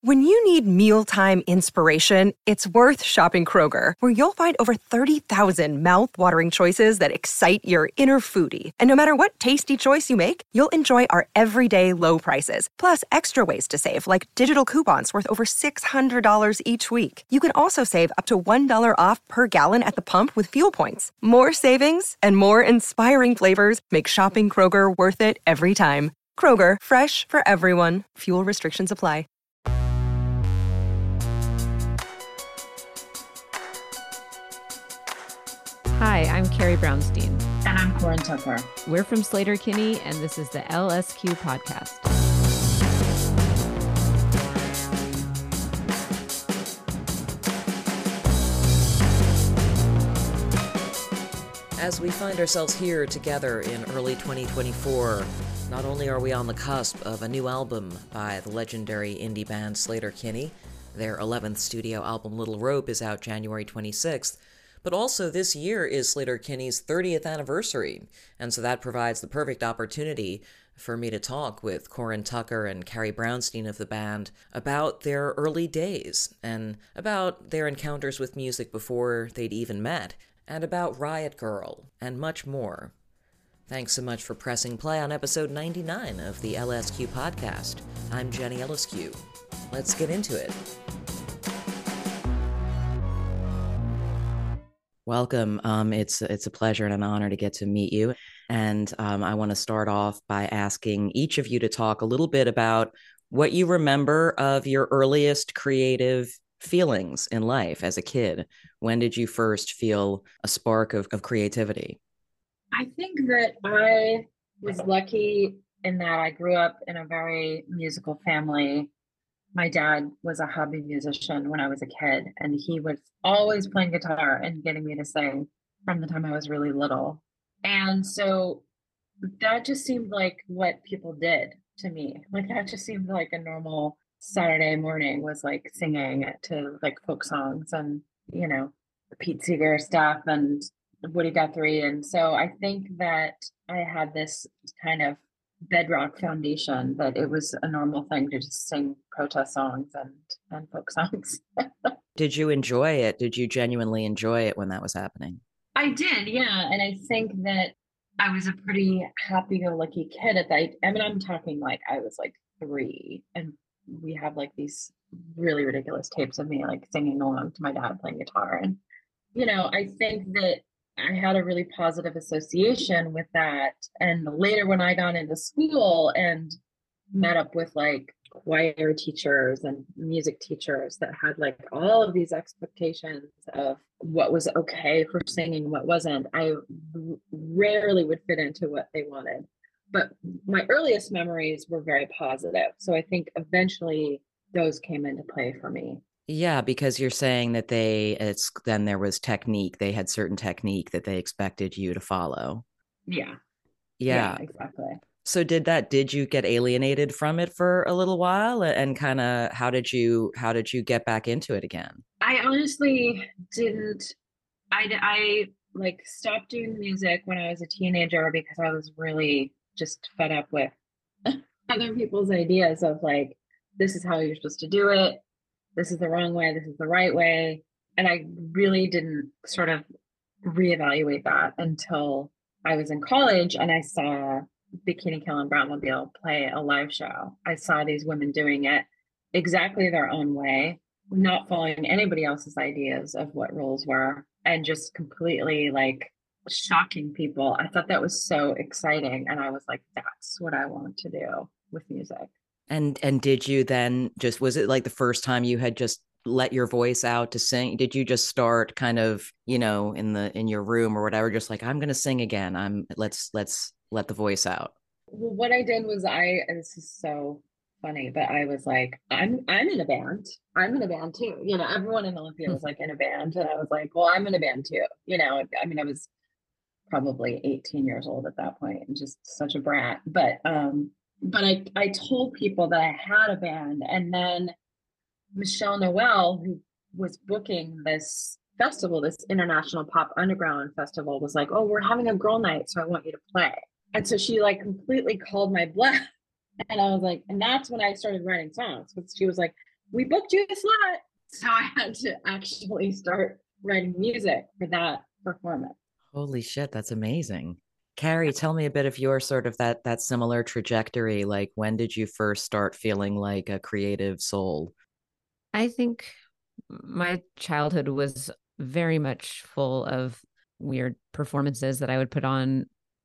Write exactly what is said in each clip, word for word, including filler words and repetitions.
When you need mealtime inspiration, it's worth shopping Kroger, where you'll find over thirty thousand mouth-watering choices that excite your inner foodie. And no matter what tasty choice you make, you'll enjoy our everyday low prices, plus extra ways to save, like digital coupons worth over six hundred dollars each week. You can also save up to one dollar off per gallon at the pump with fuel points. More savings and more inspiring flavors make shopping Kroger worth it every time. Kroger, fresh for everyone. Fuel restrictions apply. Hi, I'm Carrie Brownstein. And I'm Corin Tucker. We're from Sleater-Kinney, and this is the L S Q podcast. As we find ourselves here together in early twenty twenty-four, not only are we on the cusp of a new album by the legendary indie band Sleater-Kinney, their eleventh studio album Little Rope is out January twenty-sixth, but also this year is Sleater-Kinney's thirtieth anniversary, and so that provides the perfect opportunity for me to talk with Corin Tucker and Carrie Brownstein of the band about their early days, and about their encounters with music before they'd even met, and about Riot Grrrl, and much more. Thanks so much for pressing play on episode ninety-nine of the L S Q podcast. I'm Jenny Eliscu. Let's get into it. Welcome. Um, it's it's a pleasure and an honor to get to meet you. And um, I want to start off by asking each of you to talk a little bit about what you remember of your earliest creative feelings in life as a kid. When did you first feel a spark of, of creativity? I think that I was lucky in that I grew up in a very musical family. My dad was a hobby musician when I was a kid, and he was always playing guitar and getting me to sing from the time I was really little. And so that just seemed like what people did to me. Like that just seemed like a normal Saturday morning, was like singing to like folk songs and, you know, Pete Seeger stuff and Woody Guthrie. And so I think that I had this kind of bedrock foundation that it was a normal thing to just sing protest songs and, and folk songs. Did you enjoy it? Did you genuinely enjoy it when that was happening? I did, yeah. And I think that I was a pretty happy-go-lucky kid at that. I mean, I'm talking like I was like three, and we have like these really ridiculous tapes of me like singing along to my dad playing guitar. And, you know, I think that I had a really positive association with that. And later when I got into school and met up with like choir teachers and music teachers that had like all of these expectations of what was okay for singing, what wasn't, I rarely would fit into what they wanted. But my earliest memories were very positive. So I think eventually those came into play for me. Yeah, because you're saying that they, it's then there was technique. They had certain technique that they expected you to follow. Yeah. Yeah. Yeah, exactly. So did that, did you get alienated from it for a little while, and kind of how did you, how did you get back into it again? I honestly didn't, I, I like stopped doing music when I was a teenager because I was really just fed up with other people's ideas of like, this is how you're supposed to do it. This is the wrong way. This is the right way. And I really didn't sort of reevaluate that until I was in college and I saw Bikini Kill and Brownmobile play a live show. I saw these women doing it exactly their own way, not following anybody else's ideas of what rules were, and just completely like shocking people. I thought that was so exciting. And I was like, that's what I want to do with music. And and did you then just, was it like the first time you had just let your voice out to sing? Did you just start kind of, you know, in the in your room or whatever, just like, I'm going to sing again. I'm let's let's let the voice out. Well, what I did was I, and this is so funny, but I was like, I'm I'm in a band. I'm in a band too. You know, everyone in Olympia was like in a band. And I was like, well, I'm in a band too. You know, I mean, I was probably eighteen years old at that point and just such a brat. But um But I, I told people that I had a band, and then Michelle Noel, who was booking this festival, this International Pop Underground Festival, was like, oh, we're having a girl night, so I want you to play. And so she like completely called my bluff. And I was like, and that's when I started writing songs. Because she was like, we booked you a slot. So I had to actually start writing music for that performance. Holy shit, that's amazing. Carrie, tell me a bit of your sort of that that similar trajectory. Like, when did you first start feeling like a creative soul? I think my childhood was very much full of weird performances that I would put on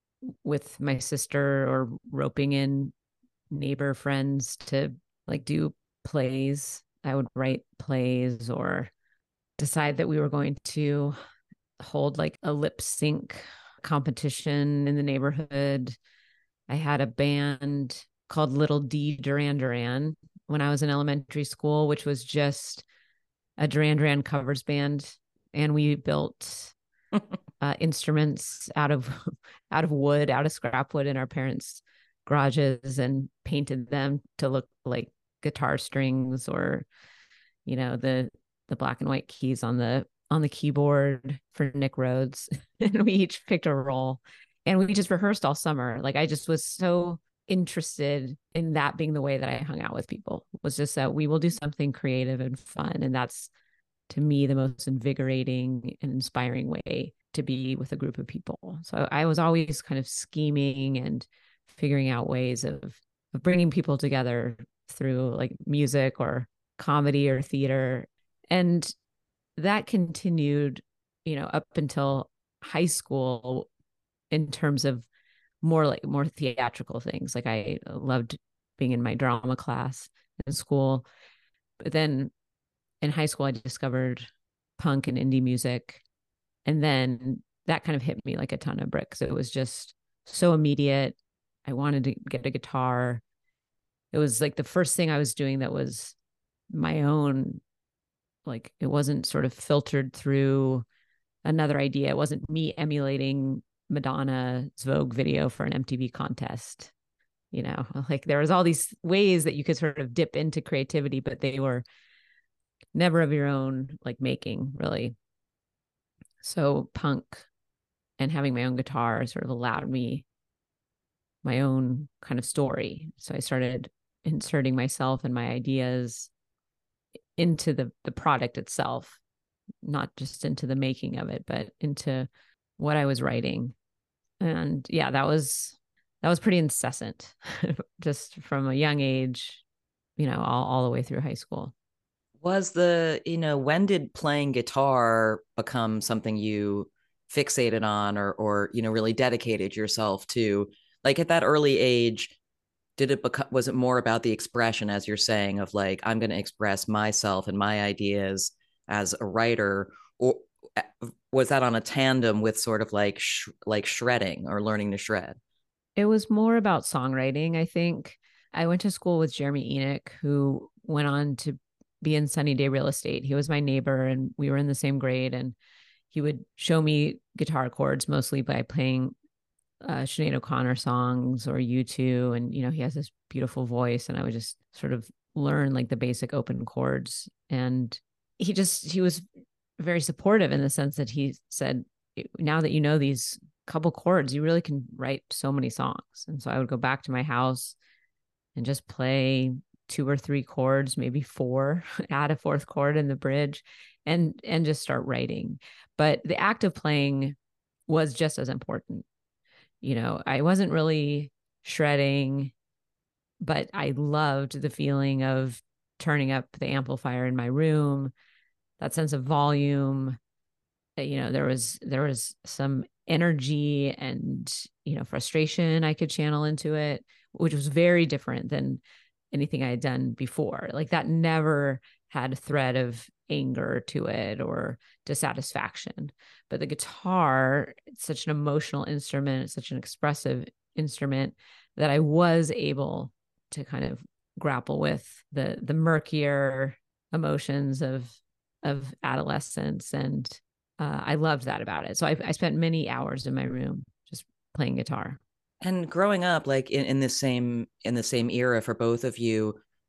with my sister, or roping in neighbor friends to like do plays. I would write plays or decide that we were going to hold like a lip sync competition in the neighborhood. I had a band called Little D Duran Duran when I was in elementary school, which was just a Duran Duran covers band. And we built uh, instruments out of out of wood, out of scrap wood in our parents' garages, and painted them to look like guitar strings, or you know, the the black and white keys on the on the keyboard for Nick Rhodes. And we each picked a role, and we just rehearsed all summer. Like, I just was so interested in that being the way that I hung out with people, was just that we will do something creative and fun. And that's, to me, the most invigorating and inspiring way to be with a group of people. So I was always kind of scheming and figuring out ways of, of bringing people together through like music or comedy or theater. And that continued, you know, up until high school, in terms of more like more theatrical things. Like, I loved being in my drama class in school. But then in high school, I discovered punk and indie music. And then that kind of hit me like a ton of bricks. It was just so immediate. I wanted to get a guitar. It was like the first thing I was doing that was my own. Like, it wasn't sort of filtered through another idea. It wasn't me emulating Madonna's Vogue video for an M T V contest. You know, like, there was all these ways that you could sort of dip into creativity, but they were never of your own, like, making, really. So punk and having my own guitar sort of allowed me my own kind of story. So I started inserting myself and my ideas into the the product itself, not just into the making of it, but into what I was writing. And yeah, that was that was pretty incessant, just from a young age, you know, all, all the way through high school. Was the, you know, when did playing guitar become something you fixated on, or, or, you know, really dedicated yourself to? Like, at that early age, did it become, was it more about the expression, as you're saying, of like, I'm going to express myself and my ideas as a writer, or was that on a tandem with sort of like, sh- like shredding or learning to shred? It was more about songwriting, I think. I went to school with Jeremy Enoch, who went on to be in Sunny Day Real Estate. He was my neighbor, and we were in the same grade, and he would show me guitar chords, mostly by playing uh, Sinead O'Connor songs or U two. And, you know, he has this beautiful voice, and I would just sort of learn like the basic open chords. And he just, he was very supportive in the sense that he said, now that you know these couple chords, you really can write so many songs. And so I would go back to my house and just play two or three chords, maybe four, add a fourth chord in the bridge, and and just start writing. But the act of playing was just as important. You know, I wasn't really shredding, but I loved the feeling of turning up the amplifier in my room, that sense of volume. You know, there was there was some energy and, you know, frustration I could channel into it, which was very different than anything I had done before. Like, that never had a thread of anger to it or dissatisfaction. But the guitar, it's such an emotional instrument, it's such an expressive instrument, that I was able to kind of grapple with the the murkier emotions of of adolescence. And uh, I loved that about it. So I, I spent many hours in my room just playing guitar. And growing up, like in, in this same in the same era for both of you, what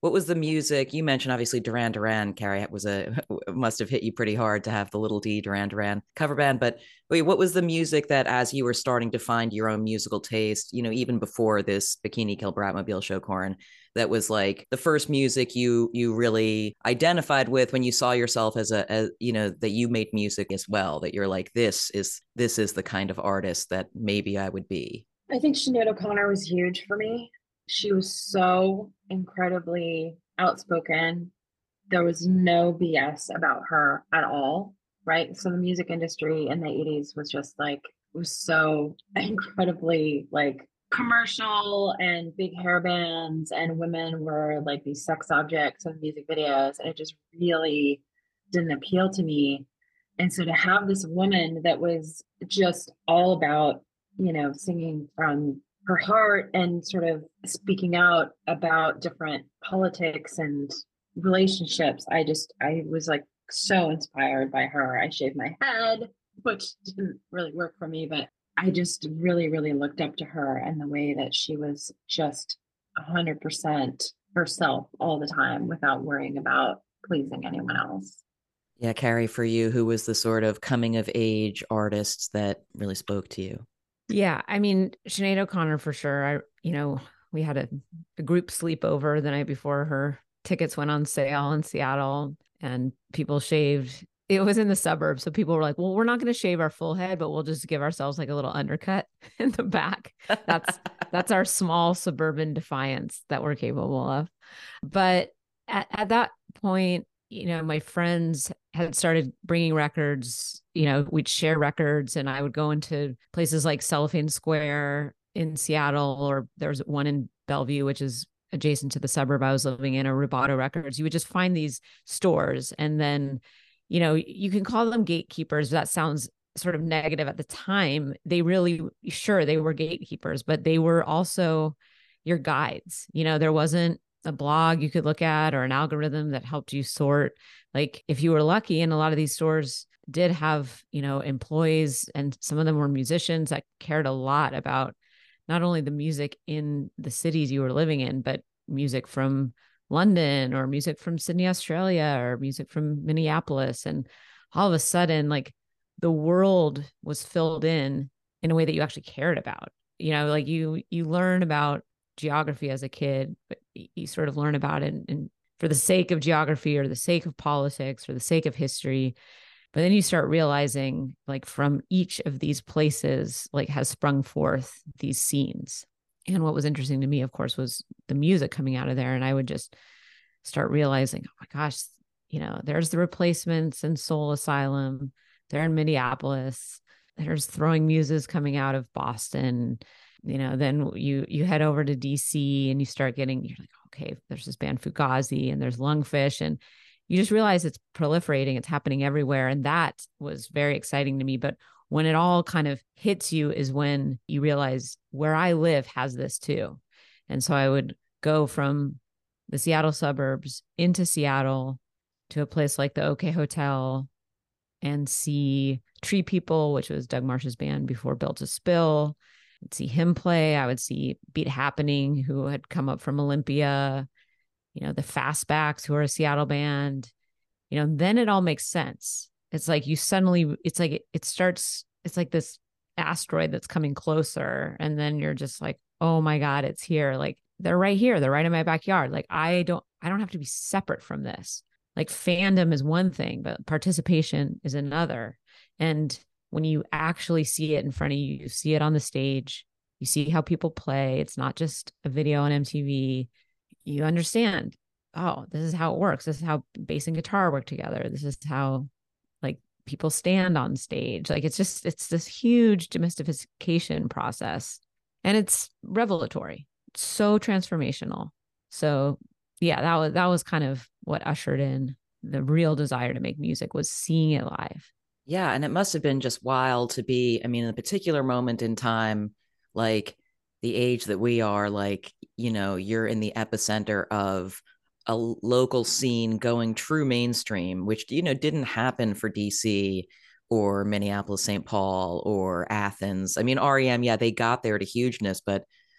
what was the music? You mentioned obviously Duran Duran, Carrie, was a must have hit you pretty hard to have the Little D Duran Duran cover band. But wait, what was the music that as you were starting to find your own musical taste, you know, even before this Bikini Kill Bratmobile show, Corin, that was like the first music you you really identified with when you saw yourself as a, as, you know, that you made music as well, that you're like, this is this is the kind of artist that maybe I would be? I think Sinead O'Connor was huge for me. She was so incredibly outspoken. There was no B S about her at all, right? So the music industry in the eighties was just like, was so incredibly like commercial and big hair bands, and women were like these sex objects in music videos. And it just really didn't appeal to me. And so to have this woman that was just all about, you know, singing from her heart and sort of speaking out about different politics and relationships, I just, I was like so inspired by her. I shaved my head, which didn't really work for me, but I just really, really looked up to her and the way that she was just one hundred percent herself all the time without worrying about pleasing anyone else. Yeah, Carrie, for you, who was the sort of coming of age artist that really spoke to you? Yeah, I mean, Sinead O'Connor for sure. I, you know, we had a, a group sleepover the night before her tickets went on sale in Seattle, and people shaved. It was in the suburbs, so people were like, "Well, we're not going to shave our full head, but we'll just give ourselves like a little undercut in the back." That's that's our small suburban defiance that we're capable of. But at, at that point, you know, my friends had started bringing records. You know, we'd share records, and I would go into places like Cellophane Square in Seattle, or there's one in Bellevue, which is adjacent to the suburb I was living in, or Rubato Records. You would just find these stores, and then, you know, you can call them gatekeepers. That sounds sort of negative at the time. They really, sure, they were gatekeepers, but they were also your guides. You know, there wasn't a blog you could look at or an algorithm that helped you sort. Like if you were lucky, and a lot of these stores did have, you know, employees, and some of them were musicians that cared a lot about not only the music in the cities you were living in, but music from London or music from Sydney, Australia, or music from Minneapolis. And all of a sudden, like the world was filled in in a way that you actually cared about. You know, like you, you learn about geography as a kid, but you sort of learn about it and for the sake of geography or the sake of politics or the sake of history. But then you start realizing, like, from each of these places, like, has sprung forth these scenes. And what was interesting to me, of course, was the music coming out of there. And I would just start realizing, oh my gosh, you know, there's the Replacements and Soul Asylum. They're in Minneapolis. There's Throwing Muses coming out of Boston. You know, then you you head over to D C and you start getting, you're like, okay, there's this band Fugazi and there's Lungfish, and you just realize it's proliferating, it's happening everywhere. And that was very exciting to me. But when it all kind of hits you is when you realize where I live has this too. And so I would go from the Seattle suburbs into Seattle to a place like the OK Hotel and see Tree People, which was Doug Marsh's band before Built to Spill. I'd see him play. I would see Beat Happening, who had come up from Olympia, you know, the Fastbacks, who are a Seattle band. You know, then it all makes sense. It's like you suddenly, it's like, it, it starts, it's like this asteroid that's coming closer. And then you're just like, oh my God, it's here. Like they're right here. They're right in my backyard. Like I don't, I don't have to be separate from this. Like fandom is one thing, but participation is another. And when you actually see it in front of you, you see it on the stage, you see how people play. It's not just a video on M T V. You understand, oh, this is how it works. This is how bass and guitar work together. This is how like people stand on stage. Like it's just, it's this huge demystification process, and it's revelatory. It's so transformational. So yeah, that was, that was kind of what ushered in the real desire to make music, was seeing it live. Yeah. And it must have been just wild to be, I mean, in a particular moment in time, like the age that we are, like, you know, you're in the epicenter of a local scene going true mainstream, which, you know, didn't happen for D C or Minneapolis, Saint Paul or Athens. I mean, R E M, yeah, they got there to hugeness, but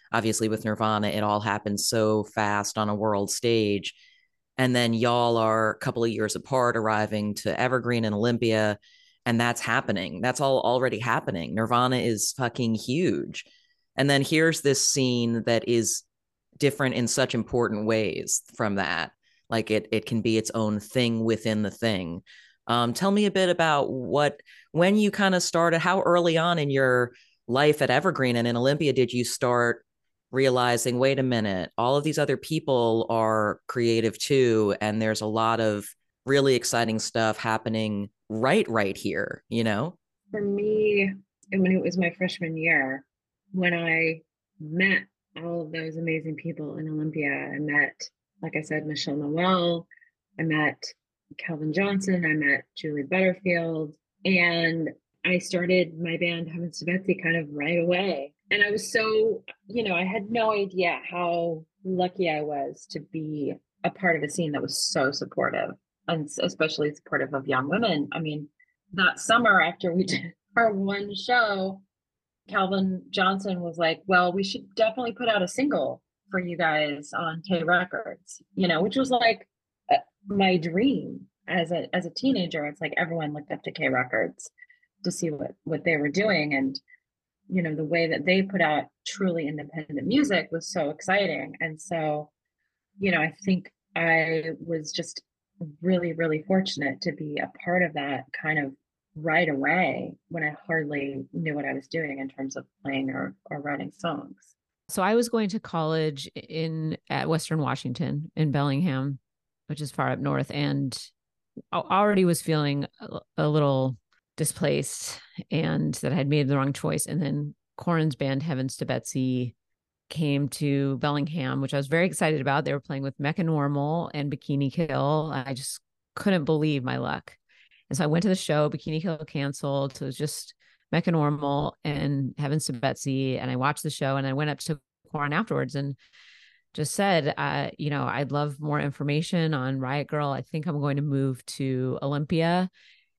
obviously with Nirvana, it all happened so fast on a world stage. And then y'all are a couple of years apart, arriving to Evergreen and Olympia, and that's happening. That's all already happening. Nirvana is fucking huge. And then here's this scene that is different in such important ways from that. Like it it can be its own thing within the thing. Um, tell me a bit about what, when you kind of started, how early on in your life at Evergreen and in Olympia did you start realizing, wait a minute, all of these other people are creative too, and there's a lot of really exciting stuff happening right, right here, you know? For me, when it was my freshman year, when I met all of those amazing people in Olympia, I met, like I said, Michelle Noel, I met Calvin Johnson, I met Julie Butterfield, and I started my band Heavens to Betsy kind of right away. And I was so, you know, I had no idea how lucky I was to be a part of a scene that was so supportive, and especially supportive of young women. I mean, that summer after we did our one show, Calvin Johnson was like, well, we should definitely put out a single for you guys on K Records, you know, which was like uh, my dream as a as a teenager. It's like everyone looked up to K Records to see what what they were doing, and you know, the way that they put out truly independent music was so exciting. And so, you know, I think I was just really, really fortunate to be a part of that kind of right away when I hardly knew what I was doing in terms of playing or, or writing songs. So I was going to college in at Western Washington in Bellingham, which is far up north, and I already was feeling a, a little displaced and that I had made the wrong choice. And then Corin's band Heavens to Betsy came to Bellingham, which I was very excited about. They were playing with Mecca Normal and Bikini Kill. I just couldn't believe my luck. And so I went to the show. Bikini Kill canceled. So it was just Mecca Normal and Heavens to Betsy. And I watched the show, and I went up to Corin afterwards and just said, uh, you know, I'd love more information on Riot Grrrl. I think I'm going to move to Olympia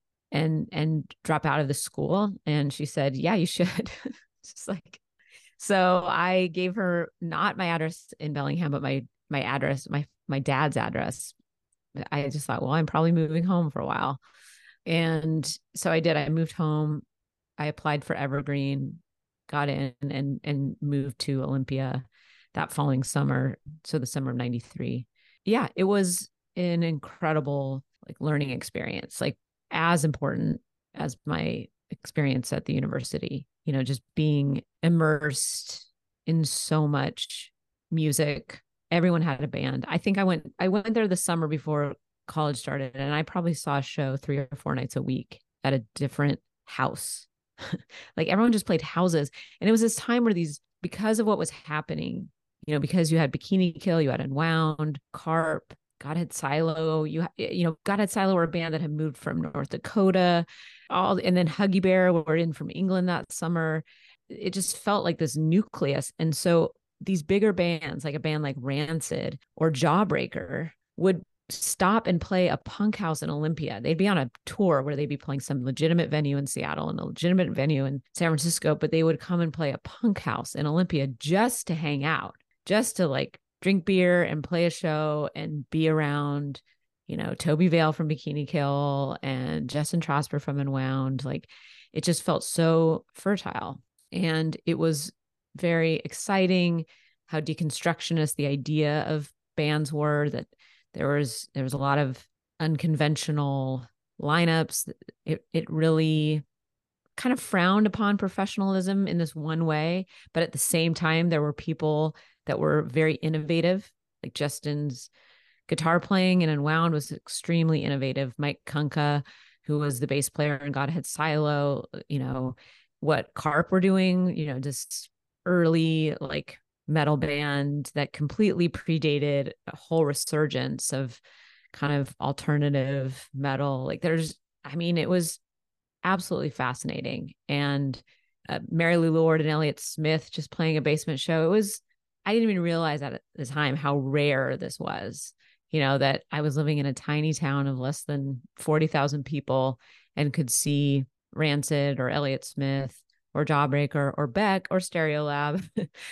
and and drop out of the school. And she said, yeah, you should. Just like, so I gave her not my address in Bellingham, but my my address, my my dad's address. I just thought, well, I'm probably moving home for a while. And so I did. I moved home. I applied for Evergreen, got in, and and moved to Olympia that following summer. So the summer of ninety-three. Yeah, it was an incredible like learning experience, like as important as my experience at the university, you know, just being immersed in so much music. Everyone had a band. I think I went, I went there the summer before college started, and I probably saw a show three or four nights a week at a different house. Like everyone just played houses. And it was this time where these, because of what was happening, you know, because you had Bikini Kill, you had Unwound, Carp, Godhead Silo, you you know, Godhead Silo were a band that had moved from North Dakota, all, and then Huggy Bear were in from England that summer. It just felt like this nucleus. And so these bigger bands, like a band like Rancid or Jawbreaker, would stop and play a punk house in Olympia. They'd be on a tour where they'd be playing some legitimate venue in Seattle and a legitimate venue in San Francisco, but they would come and play a punk house in Olympia just to hang out, just to like drink beer and play a show and be around, you know, Toby Vale from Bikini Kill and Justin Trosper from Unwound. Like it just felt so fertile. And it was very exciting how deconstructionist the idea of bands were, that there was, there was a lot of unconventional lineups. It, it really kind of frowned upon professionalism in this one way, but at the same time, there were people that were very innovative. Like Justin's guitar playing in Unwound was extremely innovative. Mike Kunka, who was the bass player in Godhead Silo, you know, what Carp were doing, you know, just early like metal band that completely predated a whole resurgence of kind of alternative metal. Like there's, I mean, it was absolutely fascinating. And uh, Mary Lou Lord and Elliott Smith just playing a basement show. It was, I didn't even realize at the time how rare this was, you know, that I was living in a tiny town of less than forty thousand people and could see Rancid or Elliott Smith or Jawbreaker or Beck or Stereolab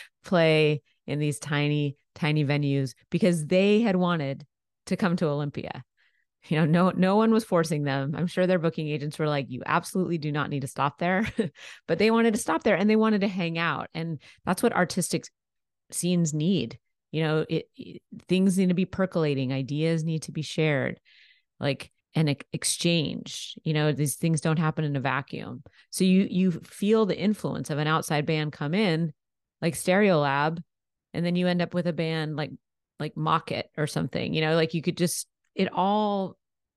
play in these tiny, tiny venues because they had wanted to come to Olympia. You know, no, no one was forcing them. I'm sure their booking agents were like, you absolutely do not need to stop there, but they wanted to stop there and they wanted to hang out. And that's what artistic scenes need. You know, it, it things need to be percolating. Ideas need to be shared, like an exchange. You know, these things don't happen in a vacuum. So you, you feel the influence of an outside band come in like Stereolab, and then you end up with a band like, like Mock It or something, you know, like you could just, it all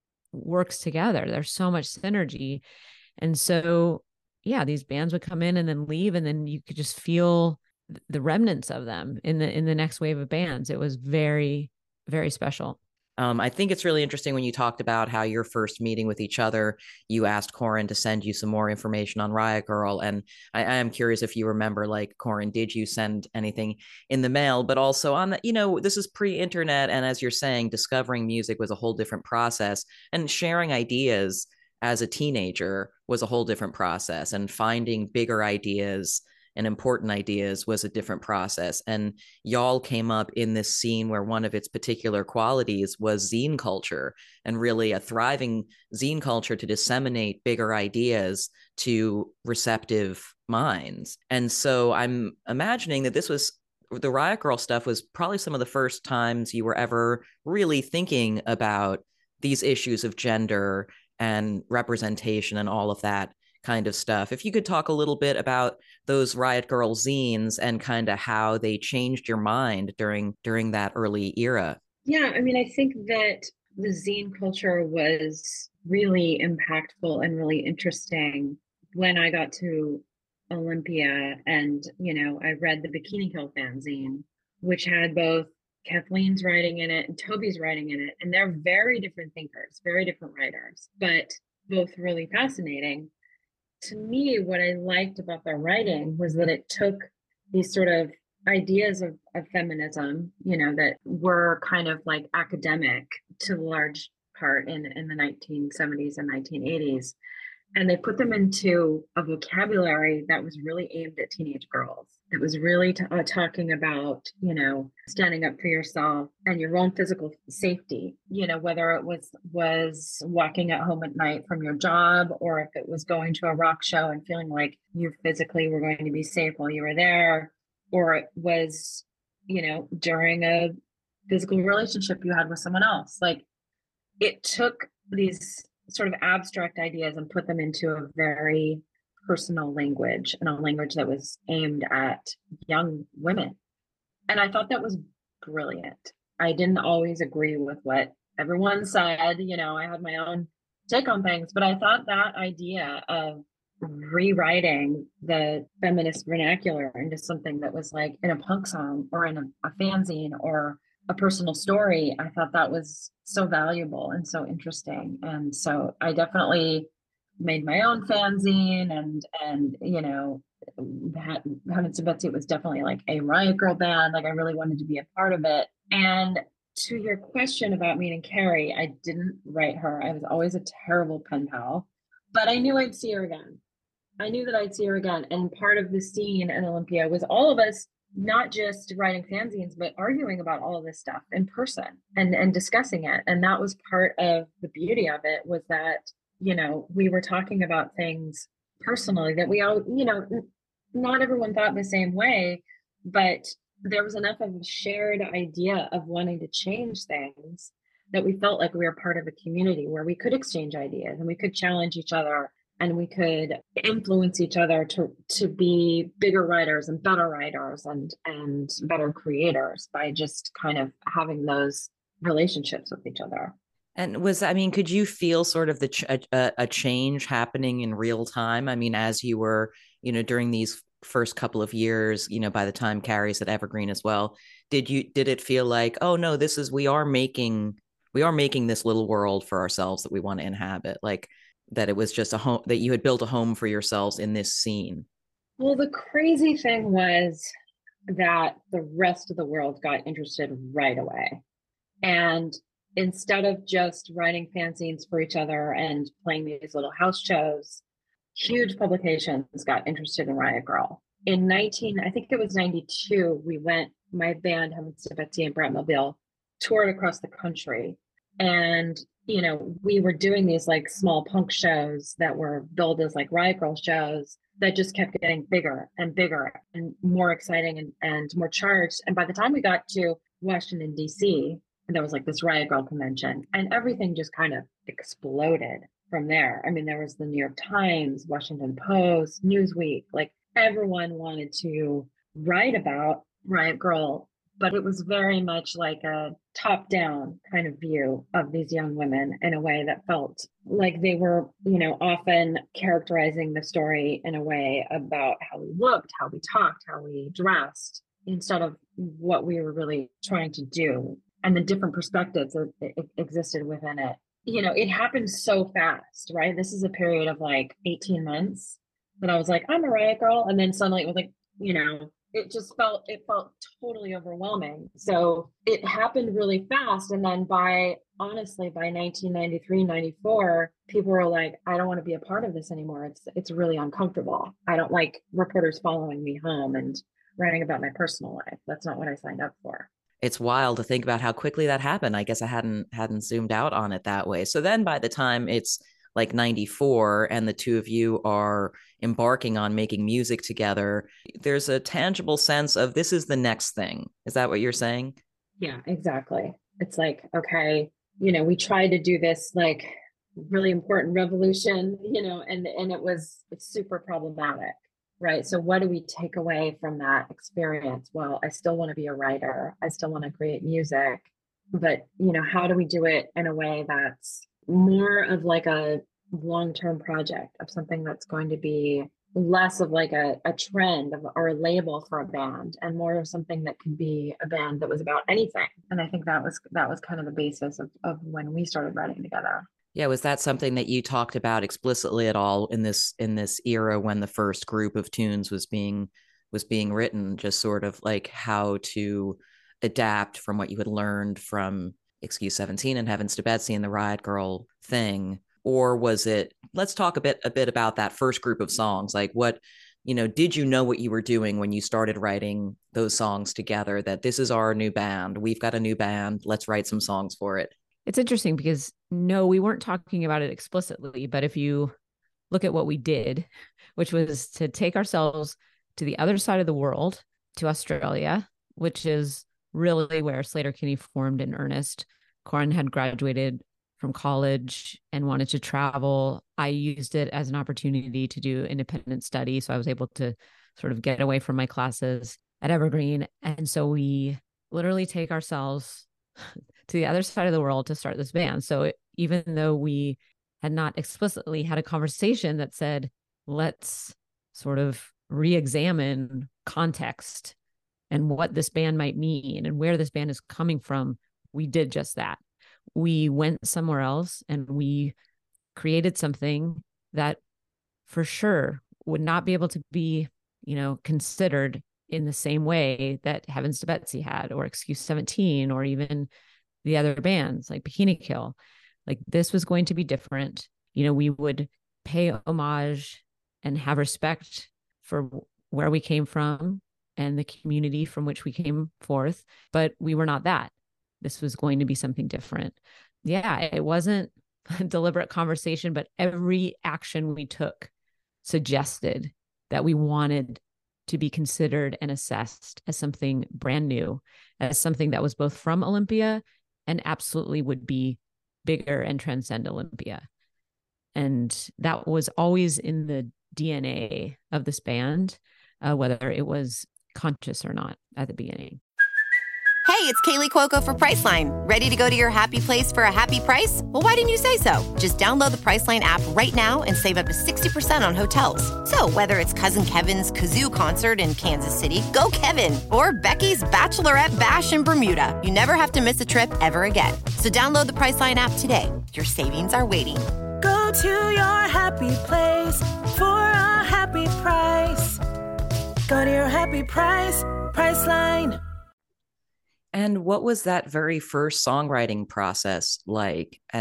works together. There's so much synergy. And so, yeah, these bands would come in and then leave, and then you could just feel the remnants of them in the, in the next wave of bands. It was very, very special. Um, I think it's really interesting when you talked about how your first meeting with each other, you asked Corin to send you some more information on Riot Grrrl. And I, I am curious if you remember, like, Corin, did you send anything in the mail? But also on the, you know, this is pre-internet. And as you're saying, discovering music was a whole different process, and sharing ideas as a teenager was a whole different process, and finding bigger ideas and important ideas was a different process. And y'all came up in this scene where one of its particular qualities was zine culture, and really a thriving zine culture to disseminate bigger ideas to receptive minds. And so I'm imagining that this was, the Riot Grrrl stuff was probably some of the first times you were ever really thinking about these issues of gender and representation and all of that kind of stuff. If you could talk a little bit about those Riot Grrrl zines and kind of how they changed your mind during during that early era. Yeah, I mean, I think that the zine culture was really impactful and really interesting when I got to Olympia. And, you know, I read the Bikini Kill fanzine, which had both Kathleen's writing in it and Toby's writing in it. And they're very different thinkers, very different writers, but both really fascinating. To me, what I liked about their writing was that it took these sort of ideas of, of feminism, you know, that were kind of like academic to a large part in, in the nineteen seventies and nineteen eighties. And they put them into a vocabulary that was really aimed at teenage girls. It was really t- uh, talking about, you know, standing up for yourself and your own physical safety, you know, whether it was was walking at home at night from your job, or if it was going to a rock show and feeling like you physically were going to be safe while you were there, or it was, you know, during a physical relationship you had with someone else. Like, it took these sort of abstract ideas and put them into a very personal language, and a language that was aimed at young women. And I thought that was brilliant. I didn't always agree with what everyone said. You know, I had my own take on things, but I thought that idea of rewriting the feminist vernacular into something that was like in a punk song or in a, a fanzine or a personal story, I thought that was so valuable and so interesting. And so I definitely made my own fanzine, and and you know, that Heavens to Betsy, it was definitely like a Riot Grrrl band. Like, I really wanted to be a part of it. And to your question about meeting Carrie, I didn't write her. I was always a terrible pen pal, but I knew I'd see her again. I knew that I'd see her again. And part of the scene in Olympia was all of us not just writing fanzines, but arguing about all of this stuff in person and, and discussing it. And that was part of the beauty of it, was that, you know, we were talking about things personally that we all, you know, not everyone thought the same way, but there was enough of a shared idea of wanting to change things that we felt like we were part of a community where we could exchange ideas and we could challenge each other and we could influence each other to to be bigger writers and better writers and and better creators by just kind of having those relationships with each other. And was, I mean, could you feel sort of the ch- a, a change happening in real time? I mean, as you were, you know, during these first couple of years, you know, by the time Carrie's at Evergreen as well, did you did it feel like, oh no, this is, we are making we are making this little world for ourselves that we want to inhabit, like that it was just a home, that you had built a home for yourselves in this scene? Well, the crazy thing was that the rest of the world got interested right away. And instead of just writing fanzines for each other and playing these little house shows, huge publications got interested in Riot Grrrl. In nineteen, I think it was ninety-two, we went, my band, Heavens to Betsy and Bratmobile, toured across the country. And, you know, we were doing these like small punk shows that were billed as like Riot Grrrl shows that just kept getting bigger and bigger and more exciting and, and more charged. And by the time we got to Washington, D C, and there was like this Riot Grrrl convention, and everything just kind of exploded from there. I mean, there was the New York Times, Washington Post, Newsweek, like everyone wanted to write about Riot Grrrl, but it was very much like a top-down kind of view of these young women in a way that felt like they were, you know, often characterizing the story in a way about how we looked, how we talked, how we dressed, instead of what we were really trying to do and the different perspectives that existed within it. You know, it happened so fast, right? This is a period of like eighteen months that I was like, I'm a Riot Grrrl. And then suddenly it was like, you know, it just felt, it felt totally overwhelming. So it happened really fast. And then by, honestly, by nineteen ninety-three, ninety-four, people were like, I don't want to be a part of this anymore. It's, it's really uncomfortable. I don't like reporters following me home and writing about my personal life. That's not what I signed up for. It's wild to think about how quickly that happened. I guess I hadn't hadn't zoomed out on it that way. So then by the time it's like ninety-four and the two of you are embarking on making music together, there's a tangible sense of this is the next thing. Is that what you're saying? Yeah, exactly. It's like, okay, you know, we tried to do this like really important revolution, you know, and, and it was super problematic. Right. So what do we take away from that experience? Well, I still want to be a writer. I still want to create music. But, you know, how do we do it in a way that's more of like a long-term project, of something that's going to be less of like a, a trend of, or a label for a band, and more of something that could be a band that was about anything. And I think that was that was kind of the basis of, of when we started writing together. Yeah, was that something that you talked about explicitly at all in this in this era when the first group of tunes was being was being written? Just sort of like how to adapt from what you had learned from Excuse seventeen and Heavens to Betsy and the Riot Grrrl thing, or was it? Let's talk a bit a bit about that first group of songs. Like, what, you know, did you know what you were doing when you started writing those songs together? That this is our new band. We've got a new band. Let's write some songs for it. It's interesting because no, we weren't talking about it explicitly, but if you look at what we did, which was to take ourselves to the other side of the world, to Australia, which is really where Sleater-Kinney formed in earnest. Corin had graduated from college and wanted to travel. I used it as an opportunity to do independent study. So I was able to sort of get away from my classes at Evergreen. And so we literally take ourselves to the other side of the world to start this band. So it, even though we had not explicitly had a conversation that said, let's sort of re-examine context and what this band might mean and where this band is coming from, we did just that. We went somewhere else and we created something that for sure would not be able to be, you know, considered in the same way that Heavens to Betsy had, or Excuse seventeen, or even the other bands like Bikini Kill. Like, this was going to be different. You know, we would pay homage and have respect for where we came from and the community from which we came forth, but we were not that. This was going to be something different. Yeah, it wasn't a deliberate conversation, but every action we took suggested that we wanted to be considered and assessed as something brand new, as something that was both from Olympia and absolutely would be bigger and transcend Olympia. And that was always in the D N A of this band, uh, whether it was conscious or not at the beginning. Hey, it's Kaylee Cuoco for Priceline. Ready to go to your happy place for a happy price? Well, why didn't you say so? Just download the Priceline app right now and save up to sixty percent on hotels. So whether it's Cousin Kevin's Kazoo Concert in Kansas City, go Kevin, or Becky's Bachelorette Bash in Bermuda, you never have to miss a trip ever again. So download the Priceline app today. Your savings are waiting. Go to your happy place for a happy price. Go to your happy price, Priceline. And what was that very first songwriting process like? And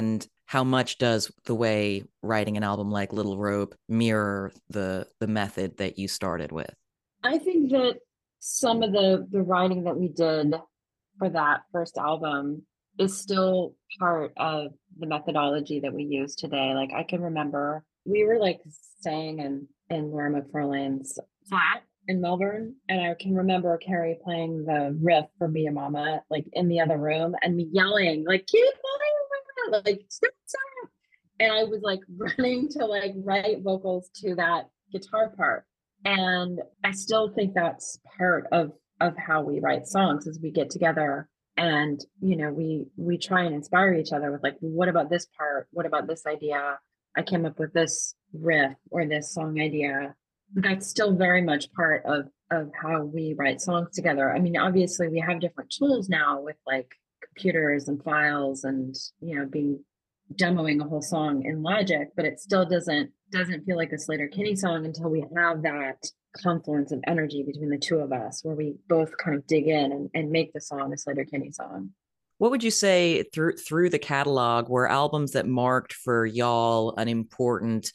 how much does the way writing an album like Little Rope mirror the the method that you started with? I think that some of the the writing that we did for that first album is still part of the methodology that we use today. Like I can remember we were like staying in in Laura McFarlane's flat in Melbourne, and I can remember Carrie playing the riff for Mia Mama like in the other room, and me yelling like keep playing, like stop, stop. And I was like running to like write vocals to that guitar part. And I still think that's part of of how we write songs, is we get together and, you know, we we try and inspire each other with like, what about this part? What about this idea? I came up with this riff or this song idea. That's still very much part of of how we write songs together. I mean, obviously we have different tools now with like computers and files and, you know, being demoing a whole song in Logic, but it still doesn't doesn't feel like a Sleater-Kinney song until we have that confluence of energy between the two of us, where we both kind of dig in and, and make the song a Sleater-Kinney song. What would you say through through the catalog were albums that marked for y'all an important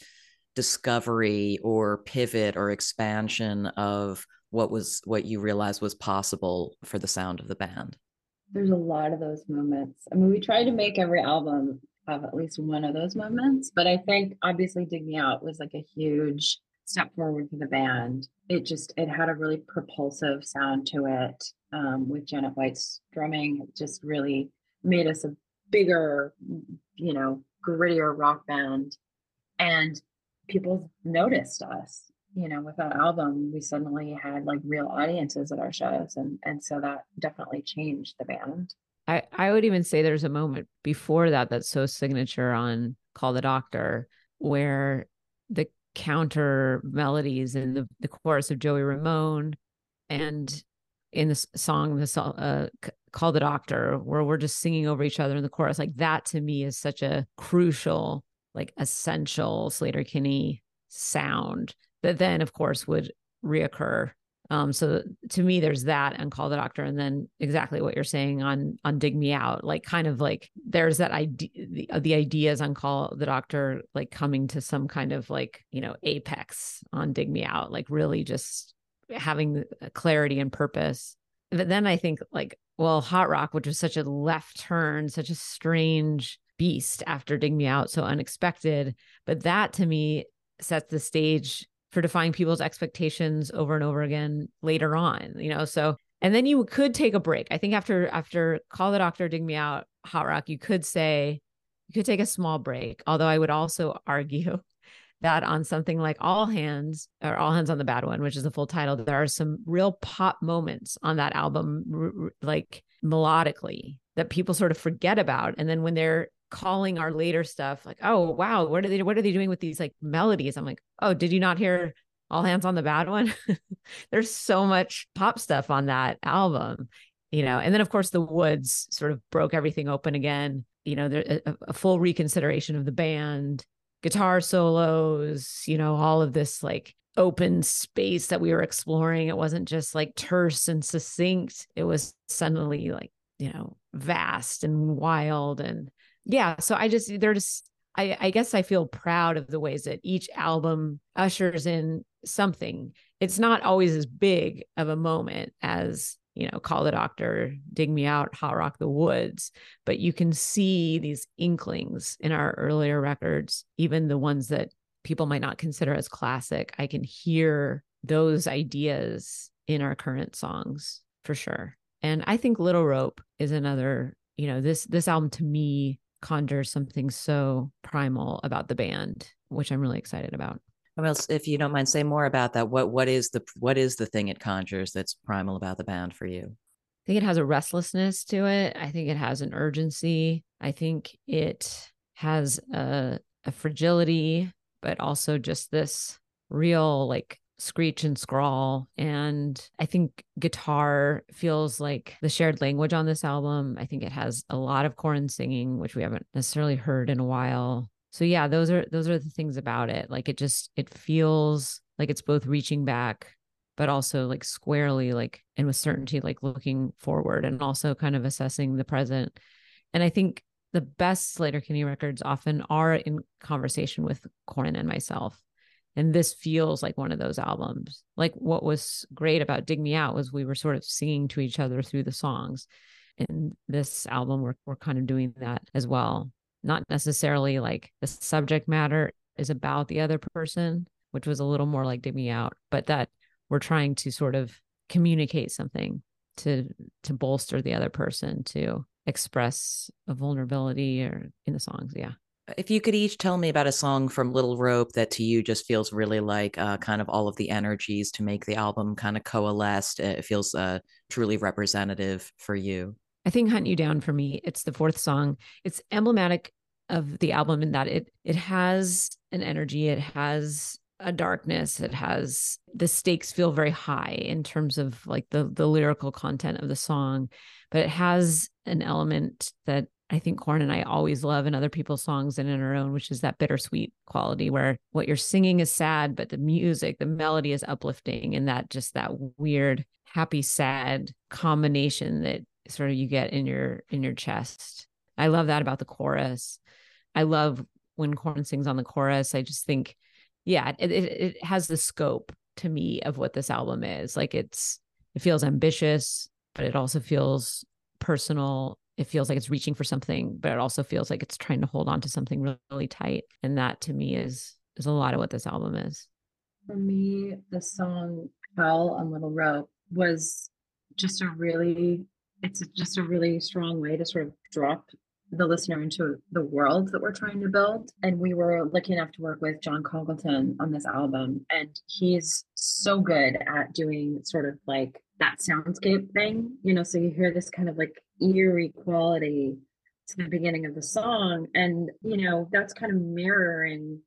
discovery or pivot or expansion of what was what you realized was possible for the sound of the band? There's a lot of those moments. I mean, we try to make every album have at least one of those moments, but I think obviously Dig Me Out was like a huge step forward for the band. It just, it had a really propulsive sound to it. Um, with Janet White's drumming, it just really made us a bigger, you know, grittier rock band. And people noticed us, you know, with that album. We suddenly had like real audiences at our shows. And, and so that definitely changed the band. I, I would even say there's a moment before that that's so signature on Call the Doctor, where the counter melodies in the, the chorus of Joey Ramone and in the song, the song, uh, Call the Doctor, where we're just singing over each other in the chorus, like that to me is such a crucial, like essential Sleater-Kinney sound that then of course would reoccur. Um, so to me, there's that and Call the Doctor, and then exactly what you're saying on on Dig Me Out, like kind of like there's that idea, the, the ideas on Call the Doctor, like coming to some kind of like, you know, apex on Dig Me Out, like really just having clarity and purpose. But then I think like, well, Hot Rock, which was such a left turn, such a strange beast after Dig Me Out, so unexpected, but that to me sets the stage for defying people's expectations over and over again later on, you know? So, and then you could take a break. I think after, after Call the Doctor, Dig Me Out, Hot Rock, you could say, you could take a small break. Although I would also argue that on something like All Hands or All Hands on the Bad One, which is the full title, there are some real pop moments on that album, r- r- like melodically, that people sort of forget about. And then when they're calling our later stuff, like, oh, wow, what are they, what are they doing with these like melodies? I'm like, oh, did you not hear All Hands on the Bad One? There's so much pop stuff on that album, you know? And then of course the Woods sort of broke everything open again, you know, there a, a full reconsideration of the band, guitar solos, you know, all of this like open space that we were exploring. It wasn't just like terse and succinct. It was suddenly like, you know, vast and wild. And yeah, so I just, they're just, I, I guess I feel proud of the ways that each album ushers in something. It's not always as big of a moment as, you know, Call the Doctor, Dig Me Out, Hot Rock, The Woods, but you can see these inklings in our earlier records, even the ones that people might not consider as classic. I can hear those ideas in our current songs for sure. And I think Little Rope is another, you know, this, this album to me conjures something so primal about the band, which I'm really excited about. Well, if you don't mind, say more about that. What what is the what is the thing it conjures that's primal about the band for you? I think it has a restlessness to it. I think it has an urgency. I think it has a, a fragility, but also just this real like screech and scrawl. And I think guitar feels like the shared language on this album. I think it has a lot of Corin singing, which we haven't necessarily heard in a while. So yeah, those are those are the things about it. Like it just, it feels like it's both reaching back, but also like squarely, like, and with certainty, like looking forward and also kind of assessing the present. And I think the best Sleater-Kinney records often are in conversation with Corin and myself. And this feels like one of those albums. Like what was great about Dig Me Out was we were sort of singing to each other through the songs. And this album, we're, we're kind of doing that as well. Not necessarily like the subject matter is about the other person, which was a little more like Dig Me Out, but that we're trying to sort of communicate something to to bolster the other person, to express a vulnerability or in the songs. Yeah. If you could each tell me about a song from Little Rope that to you just feels really like uh, kind of all of the energies to make the album kind of coalesced, it feels uh, truly representative for you. I think Hunt You Down for me, it's the fourth song. It's emblematic of the album in that it it has an energy, it has a darkness, it has, the stakes feel very high in terms of like the the lyrical content of the song, but it has an element that I think Corin and I always love in other people's songs and in our own, which is that bittersweet quality where what you're singing is sad, but the music, the melody is uplifting, and that just that weird happy sad combination that sort of you get in your in your chest. I love that about the chorus. I love when Corin sings on the chorus. I just think, yeah, it, it it has the scope to me of what this album is. Like it's it feels ambitious, but it also feels personal. It feels like it's reaching for something, but it also feels like it's trying to hold on to something really, really tight. And that to me is is a lot of what this album is. For me, the song Howl on Little Rope was just a really, it's just a really strong way to sort of drop the listener into the world that we're trying to build. And we were lucky enough to work with John Congleton on this album. And he's so good at doing sort of like that soundscape thing, you know, so you hear this kind of like eerie quality to the beginning of the song. And, you know, that's kind of mirroring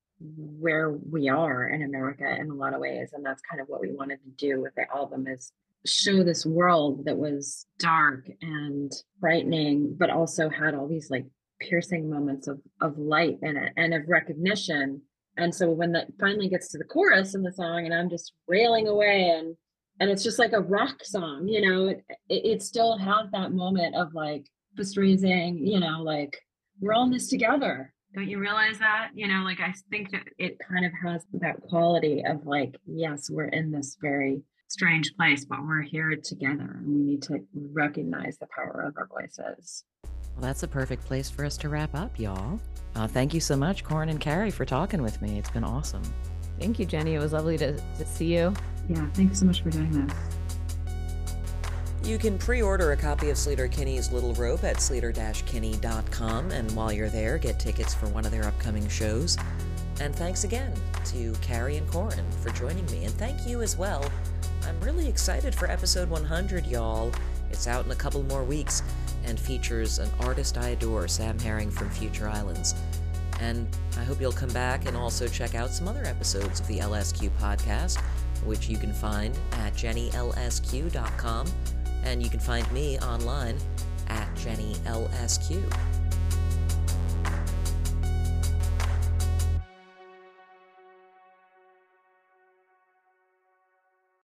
where we are in America in a lot of ways. And that's kind of what we wanted to do with the album, is show this world that was dark and frightening, but also had all these like piercing moments of, of light in it and of recognition. And so when that finally gets to the chorus in the song and I'm just wailing away and and it's just like a rock song, you know, it, it, it still has that moment of like raising, you know, like we're all in this together. Don't you realize that? You know, like I think that it kind of has that quality of like, yes, we're in this very strange place, but we're here together and we need to recognize the power of our voices. Well, that's a perfect place for us to wrap up, y'all. Uh, thank you so much, Corin and Carrie, for talking with me. It's been awesome. Thank you, Jenny. It was lovely to, to see you. Yeah, thanks so much for doing this. You can pre-order a copy of Sleater-Kinney's Little Rope at sleater dash kinney dot com, and while you're there, get tickets for one of their upcoming shows. And thanks again to Carrie and Corin for joining me, and thank you as well. I'm really excited for episode one hundred, y'all. It's out in a couple more weeks and features an artist I adore, Sam Herring from Future Islands. And I hope you'll come back and also check out some other episodes of the L S Q podcast, which you can find at jenny l s q dot com, and you can find me online at jenny l s q.